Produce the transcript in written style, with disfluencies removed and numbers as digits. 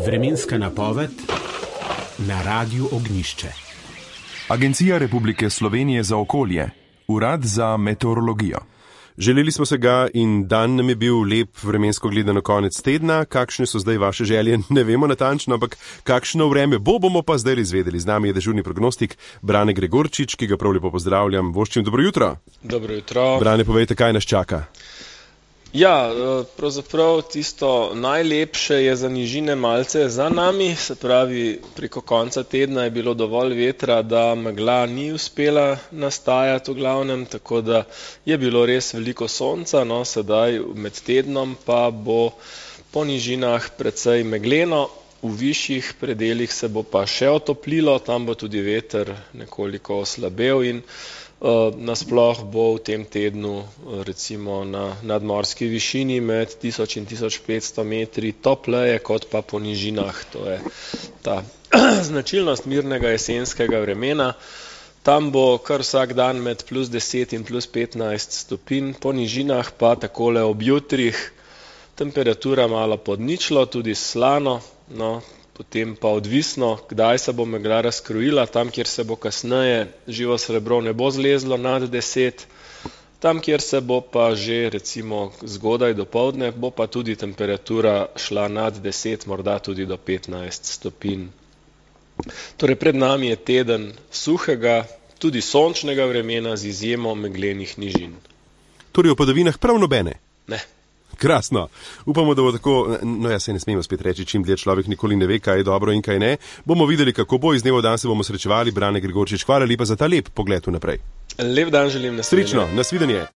Vremenska napoved na Radiu Ognjišče. Agencija Republike Slovenije za okolje, Urad za meteorologijo. Želeli smo se ga in dan nam je bil lep, vremensko gledano konec tedna. Kakšne so zdaj vaše želje, ne vemo natančno, ampak kakšno vreme bomo pa zdaj izvedeli. Z nami je dežurni prognostik Brane Gregorčič, ki ga prav lepo pozdravljam. Voščim, dobro jutro. Dobro jutro. Brane, povejte, kaj nas čaka? Ja, pravzaprav tisto najlepše je za nižine malce za nami, se pravi, preko konca tedna je bilo dovolj vetra, da megla ni uspela nastajati v glavnem, tako da je bilo res veliko sonca, no sedaj med tednom pa bo po nižinah precej megleno, v višjih predelih se bo pa še otoplilo, tam bo tudi veter nekoliko oslabel in nasploh bo v tem tednu recimo na nadmorski višini med 1000 in 1500 metri topleje kot pa po nižinah. To je ta značilnost mirnega jesenskega vremena. Tam bo kar vsak dan med plus 10 in plus 15 stopinj, po nižinah pa takole ob jutrih temperatura malo pod ničlo, tudi slano, no. Potem pa odvisno, kdaj se bo megla razkrojila, tam, kjer se bo kasneje živo srebro ne bo zlezlo nad 10, tam, kjer se bo pa že recimo zgodaj dopoldne, bo pa tudi temperatura šla nad 10, morda tudi do 15 stopinj. Torej pred nami je teden suhega, tudi sončnega vremena z izjemo meglenih nižin. Torej o padavinah prav nobene? Ne. Krasno. Upamo, da bo tako, no ja, se ne smemo spet reči, čim dlje človek nikoli ne ve, kaj je dobro in kaj ne. Bomo videli, kako bo, iz dneva v dan se bomo srečevali. Brane Gregorčič, hvala lepa za ta lep pogled vnaprej. Lep dan želim, nasvidenje. Srečno, nasvidenje.